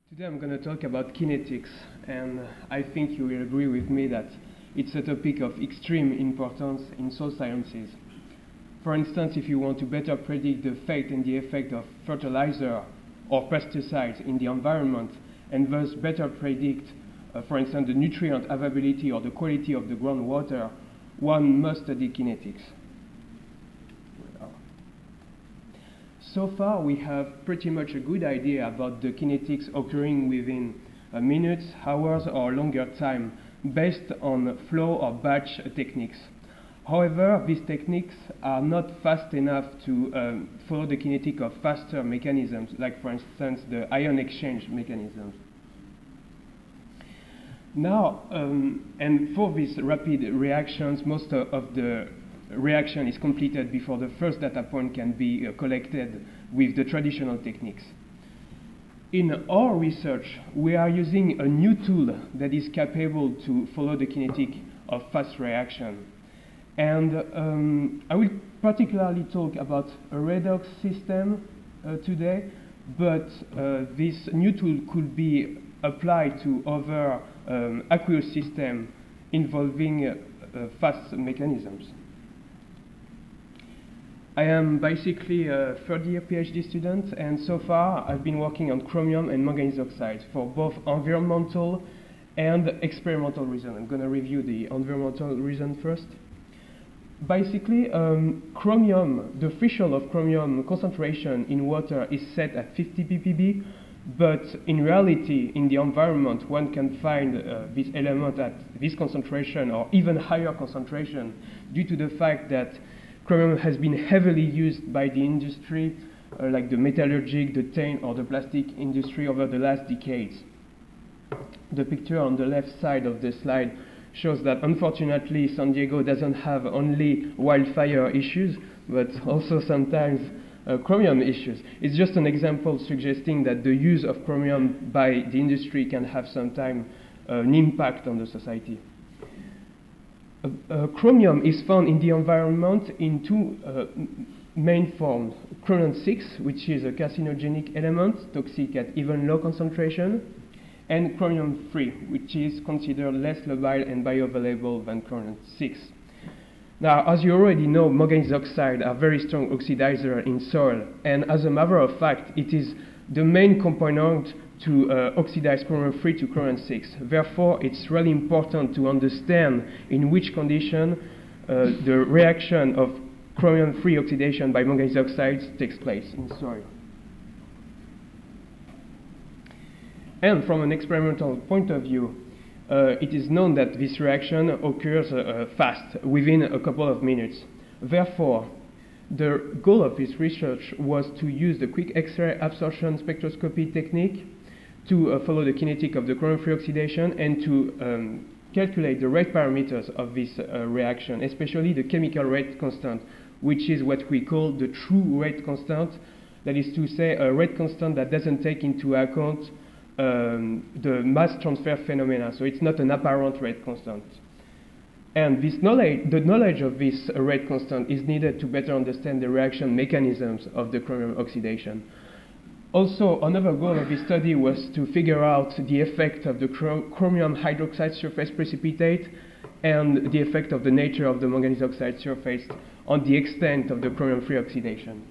Today I'm going to talk about kinetics, and I think you will agree with me that it's a topic of extreme importance in soil sciences. For instance, if you want to better predict the fate and the effect of fertilizer or pesticides in the environment, and thus better predict, for instance, the nutrient availability or the quality of the groundwater, one must study kinetics. So far, we have pretty much a good idea about the kinetics occurring within minutes, hours, or longer time, based on flow or batch techniques. However, these techniques are not fast enough to follow the kinetic of faster mechanisms, like, for instance, the ion exchange mechanisms. Now, and for these rapid reactions, most of the reaction is completed before the first data point can be collected with the traditional techniques. In our research, we are using a new tool that is capable to follow the kinetic of fast reaction. And I will particularly talk about a redox system today, but this new tool could be applied to other aqueous systems involving fast mechanisms. I am basically a third-year PhD student, and so far I've been working on chromium and manganese oxides for both environmental and experimental reasons. I'm going to review the environmental reason first. Basically, chromium, the threshold of chromium concentration in water is set at 50 ppb, but in reality, in the environment, one can find this element at this concentration or even higher concentration due to the fact that chromium has been heavily used by the industry, like the metallurgic, the tin, or the plastic industry over the last decades. The picture on the left side of the slide shows that unfortunately San Diego doesn't have only wildfire issues, but also sometimes chromium issues. It's just an example suggesting that the use of chromium by the industry can have sometimes an impact on the society. Chromium is found in the environment in two main forms. Chromium-6, which is a carcinogenic element, toxic at even low concentration, and chromium-3, which is considered less labile and bioavailable than chromium-6. Now, as you already know, manganese oxide are very strong oxidizer in soil, and as a matter of fact, it is the main component to oxidize chromium-3 to chromium-6. Therefore, it's really important to understand in which condition the reaction of chromium-3 oxidation by manganese oxides takes place in soil. And from an experimental point of view, it is known that this reaction occurs fast, within a couple of minutes. Therefore, the goal of this research was to use the quick X-ray absorption spectroscopy technique to follow the kinetic of the chromium-3 oxidation and to calculate the rate parameters of this reaction, especially the chemical rate constant, which is what we call the true rate constant. That is to say, a rate constant that doesn't take into account the mass transfer phenomena, so it's not an apparent rate constant. And this the knowledge of this rate constant is needed to better understand the reaction mechanisms of the chromium oxidation. Also, another goal of this study was to figure out the effect of the chromium hydroxide surface precipitate and the effect of the nature of the manganese oxide surface on the extent of the chromium-3 oxidation.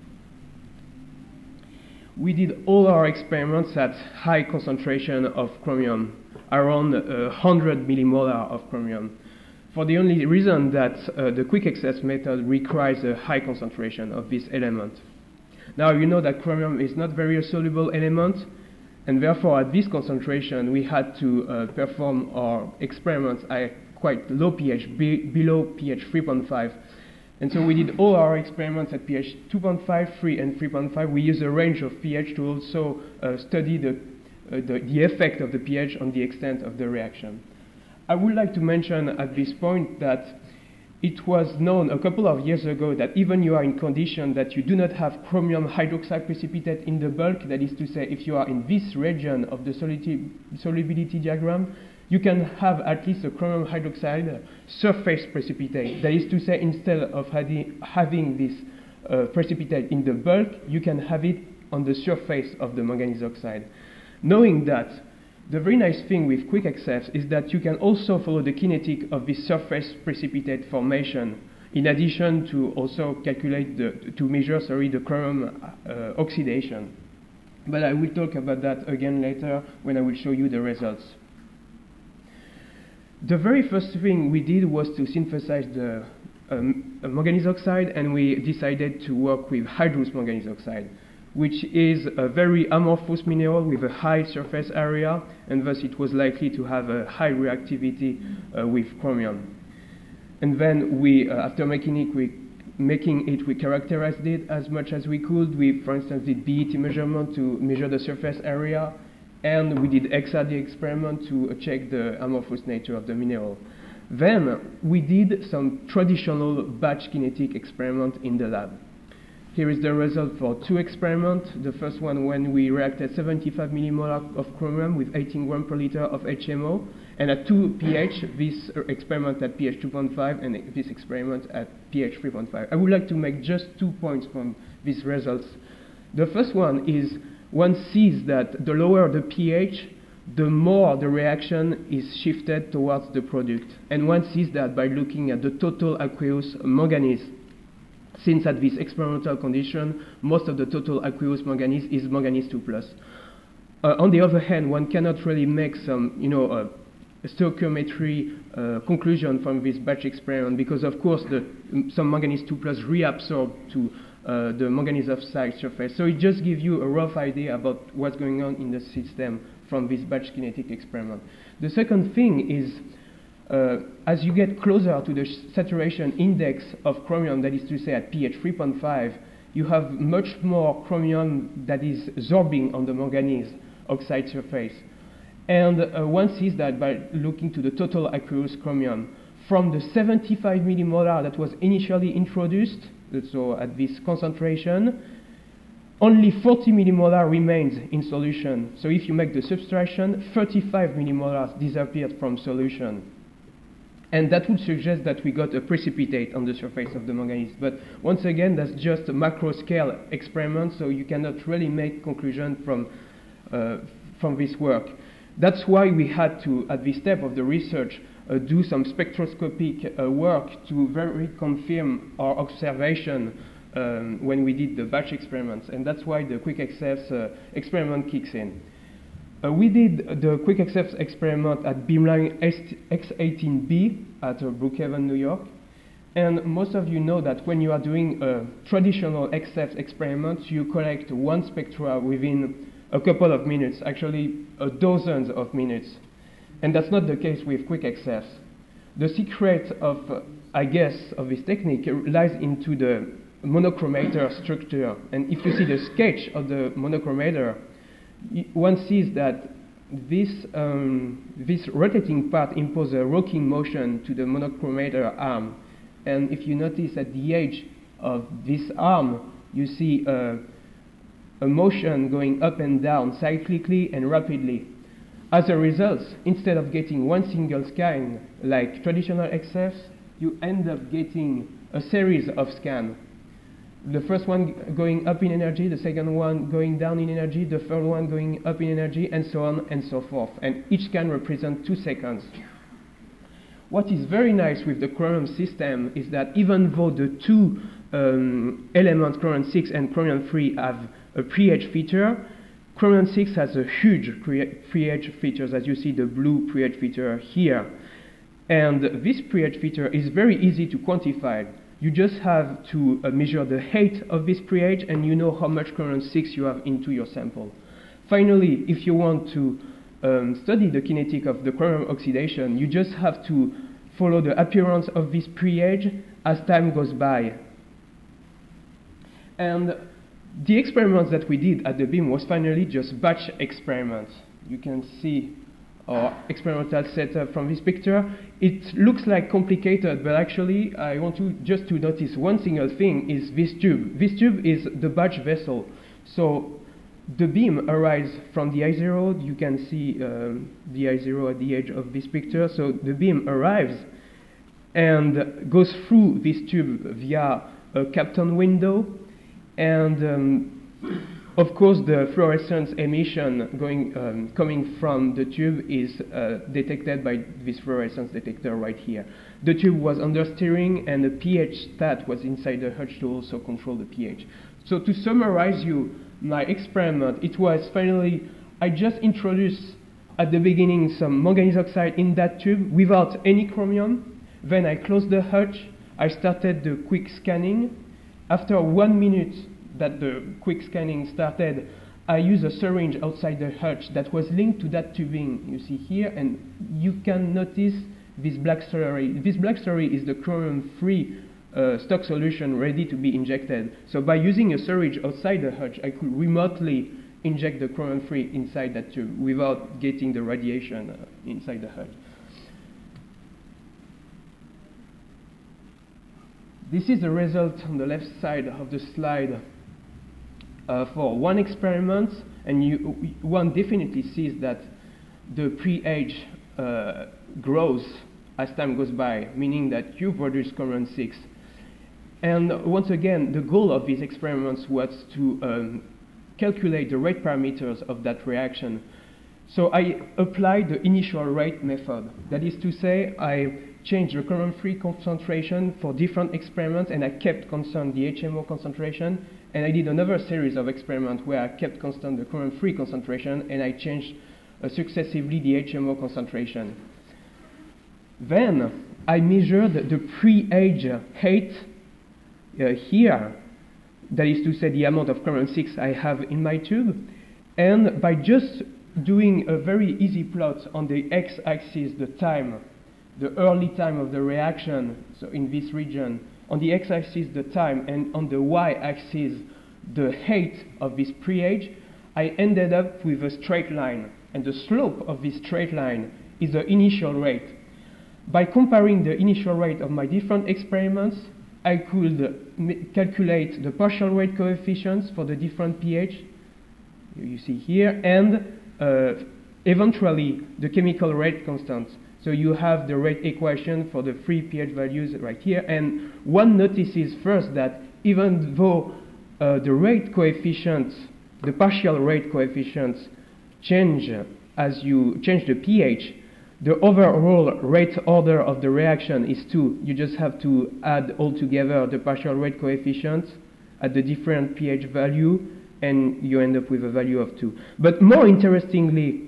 We did all our experiments at high concentration of chromium, around 100 millimolar of chromium, for the only reason that the quick access method requires a high concentration of this element. Now, you know that chromium is not very soluble element, and therefore at this concentration we had to perform our experiments at quite low pH, below pH 3.5. And so we did all our experiments at pH 2.5, 3, and 3.5. We used a range of pH to also study the effect of the pH on the extent of the reaction. I would like to mention at this point that it was known a couple of years ago that even you are in condition that you do not have chromium hydroxide precipitate in the bulk, that is to say, if you are in this region of the solubility diagram, you can have at least a chromium hydroxide surface precipitate. That is to say, instead of having this precipitate in the bulk, you can have it on the surface of the manganese oxide. Knowing that, the very nice thing with QuickXF is that you can also follow the kinetic of this surface precipitate formation, in addition to also calculate to measure the chromium oxidation. But I will talk about that again later when I will show you the results. The very first thing we did was to synthesize the manganese oxide, and we decided to work with hydrous manganese oxide, which is a very amorphous mineral with a high surface area, and thus it was likely to have a high reactivity with chromium. And then we, after making it, we characterized it as much as we could. We, for instance, did BET measurement to measure the surface area, and we did XRD experiment to check the amorphous nature of the mineral. Then we did some traditional batch kinetic experiment in the lab. Here is the result for two experiments. The first one when we reacted 75 millimolar of chromium with 18 grams per liter of HMO, and at 2 pH, this experiment at pH 2.5 and this experiment at pH 3.5. I would like to make just 2 points from these results. The first one is one sees that the lower the pH, the more the reaction is shifted towards the product. And one sees that by looking at the total aqueous manganese. Since at this experimental condition, most of the total aqueous manganese is manganese 2+. On the other hand, one cannot really make some, stoichiometry conclusion from this batch experiment, because of course some manganese 2+ reabsorb to the manganese oxide surface. So it just gives you a rough idea about what's going on in the system from this batch kinetic experiment. The second thing is, as you get closer to the saturation index of chromium, that is to say at pH 3.5, you have much more chromium that is sorbing on the manganese oxide surface. And one sees that by looking to the total aqueous chromium. From the 75 millimolar that was initially introduced, so at this concentration, only 40 millimolar remains in solution. So if you make the subtraction, 35 millimolars disappeared from solution. And that would suggest that we got a precipitate on the surface of the manganese. But once again, that's just a macro scale experiment, so you cannot really make conclusion from this work. That's why we had to, at this step of the research, do some spectroscopic work to very confirm our observation when we did the batch experiments. And that's why the QuickXF experiment kicks in. We did the QuickXF experiment at beamline X18b at Brookhaven, New York. And most of you know that when you are doing a traditional XF experiment, you collect one spectra within a couple of minutes, actually dozens of minutes. And that's not the case with QuickXF. The secret of, I guess, of this technique lies into the monochromator structure. And if you see the sketch of the monochromator, one sees that this rotating part imposes a rocking motion to the monochromator arm. And if you notice at the edge of this arm, you see a motion going up and down cyclically and rapidly. As a result, instead of getting one single scan like traditional XFs, you end up getting a series of scans. The first one going up in energy, the second one going down in energy, the third one going up in energy, and so on and so forth. And each scan represents 2 seconds. What is very nice with the chromium system is that even though the two elements, chromium-6 and chromium-3, have a pre-edge feature, chromium-6 has a huge pre-edge features, as you see the blue pre-edge feature here. And this pre-edge feature is very easy to quantify. You just have to measure the height of this pre-edge, and you know how much chromium-6 you have into your sample. Finally, if you want to study the kinetic of the chromium oxidation, you just have to follow the appearance of this pre-edge as time goes by. And the experiments that we did at the beam was finally just batch experiments. You can see our experimental setup from this picture. It looks like complicated, but actually I want you just to notice one single thing is this tube. This tube is the batch vessel. So the beam arrives from the I0. You can see the I0 at the edge of this picture. So the beam arrives and goes through this tube via a Kapton window. And Of course, the fluorescence emission coming from the tube is detected by this fluorescence detector right here. The tube was under steering, and the pH stat was inside the hutch to also control the pH. So to summarize my experiment, it was finally, I just introduced at the beginning some manganese oxide in that tube without any chromium. Then I closed the hutch. I started the quick scanning. After 1 minute that the quick scanning started, I used a syringe outside the hutch that was linked to that tubing you see here, and you can notice this black slurry. This black slurry is the chromium-free stock solution ready to be injected. So by using a syringe outside the hutch, I could remotely inject the chromium-free inside that tube without getting the radiation inside the hutch. This is the result on the left side of the slide for one experiment, and one definitely sees that the pH grows as time goes by, meaning that you produce chromium-6. And once again, the goal of these experiments was to calculate the rate parameters of that reaction. So I applied the initial rate method. That is to say, I changed the chromium-free concentration for different experiments, and I kept constant the HMO concentration. And I did another series of experiments where I kept constant the chromium-free concentration, and I changed successively the HMO concentration. Then I measured the pre-age height here, that is to say the amount of chromium-6 I have in my tube, and by just doing a very easy plot on the x-axis, the time, the early time of the reaction, so in this region, on the x-axis the time, and on the y-axis the height of this pre-age, I ended up with a straight line, and the slope of this straight line is the initial rate. By comparing the initial rate of my different experiments, I could calculate the partial rate coefficients for the different pH, you see here, and eventually the chemical rate constant. So you have the rate equation for the three pH values right here, and one notices first that even though the rate coefficients, the partial rate coefficients change as you change the pH, the overall rate order of the reaction is 2. You just have to add all together the partial rate coefficients at the different pH value, and you end up with a value of 2. But more interestingly,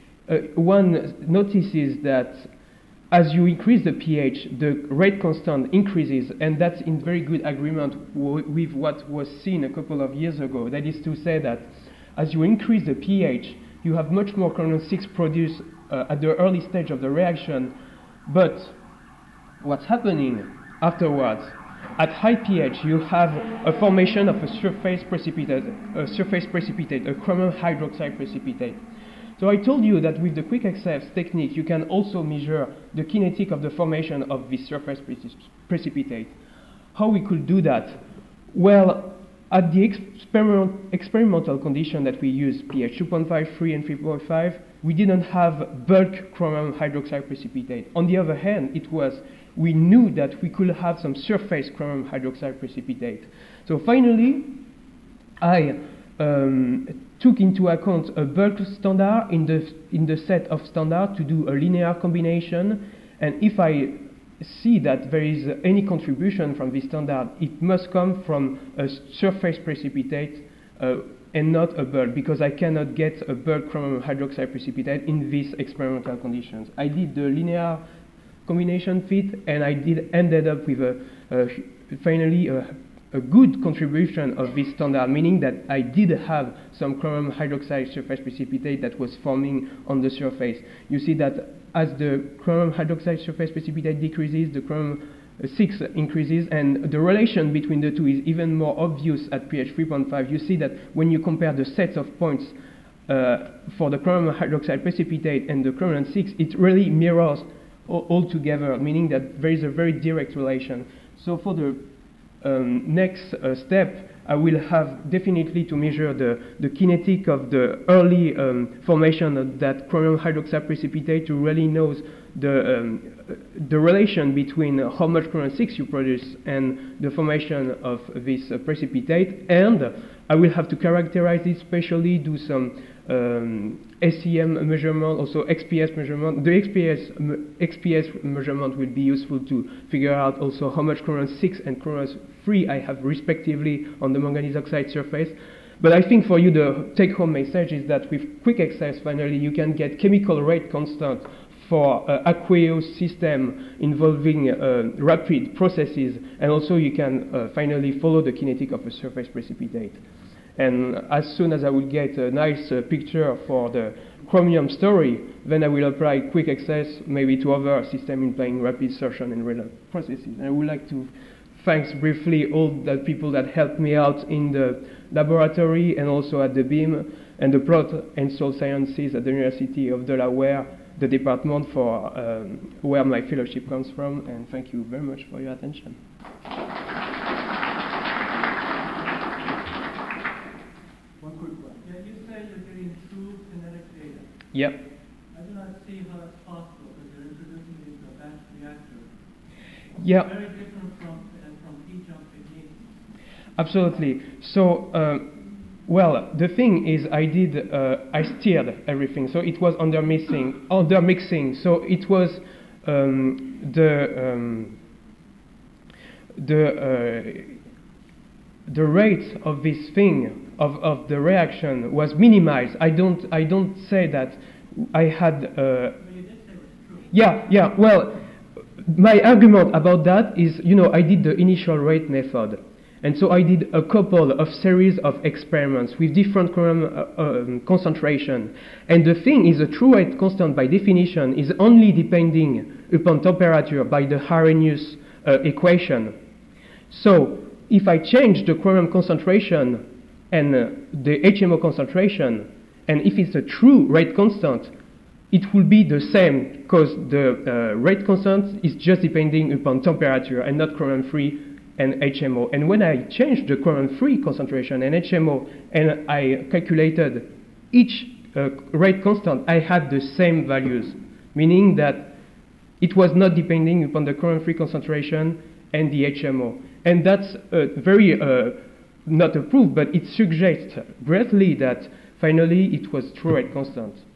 one notices that as you increase the pH, the rate constant increases, and that's in very good agreement with what was seen a couple of years ago. That is to say that as you increase the pH, you have much more chromium-6 produced at the early stage of the reaction, but what's happening afterwards, at high pH, you have a formation of a surface precipitate, a chromium hydroxide precipitate. So I told you that with the quick access technique, you can also measure the kinetic of the formation of this surface precipitate. How we could do that? Well, at the experimental condition that we use, pH 2.5, 3, and 3.5, we didn't have bulk chromium hydroxide precipitate. On the other hand, we knew that we could have some surface chromium hydroxide precipitate. So finally, I took into account a bulk standard in the set of standard to do a linear combination, and if I see that there is any contribution from this standard, it must come from a surface precipitate and not a bulk, because I cannot get a bulk chromium hydroxide precipitate in these experimental conditions. I did the linear combination fit, and I ended up with finally a good contribution of this standard, meaning that I did have some chromium hydroxide surface precipitate that was forming on the surface. You see that as the chromium hydroxide surface precipitate decreases, the chromium-6 increases, and the relation between the two is even more obvious at pH 3.5. You see that when you compare the sets of points for the chromium hydroxide precipitate and the chromium-6, it really mirrors all together, meaning that there is a very direct relation. So for the next step, I will have definitely to measure the kinetic of the early formation of that chromium hydroxide precipitate to really know the relation between how much chromium 6 you produce and the formation of this precipitate. And I will have to characterize it spatially, do some SEM measurement, also XPS measurement. The XPS measurement will be useful to figure out also how much chromium 6 and chromium 3 I have respectively on the manganese oxide surface. But I think for you the take-home message is that with quick access, finally, you can get chemical rate constant for aqueous system involving rapid processes, and also you can finally follow the kinetic of a surface precipitate. And as soon as I will get a nice picture for the chromium story, then I will apply quick access maybe to other systems implying rapid sorption and real processes. And I would like to thank briefly all the people that helped me out in the laboratory and also at the BIM and the Plot and Soil Sciences at the University of Delaware, the department for where my fellowship comes from. And thank you very much for your attention. One quick one. Yeah, you say you're getting true kinetic data. Yep. I do not see how that's possible because you're introducing it into a batch reactor. Yeah. It's very different from heat jump techniques. Absolutely. So, well, the thing is, I stirred everything. So it was under mixing. So it was the rate of this thing of the reaction was minimized. I don't say that I had. But you did say it was true. Yeah. Well, my argument about that is, I did the initial rate method, and so I did a couple of series of experiments with different chromium concentration. And the thing is, a true rate constant by definition is only depending upon temperature by the Arrhenius equation. So if I change the chromium concentration and the HMO concentration, and if it's a true rate constant, it will be the same because the rate constant is just depending upon temperature and not chromium free and HMO. And when I changed the chromium free concentration and HMO and I calculated each rate constant, I had the same values, meaning that it was not depending upon the chromium free concentration and the HMO. And that's very not a proof, but it suggests greatly that finally it was true rate constant.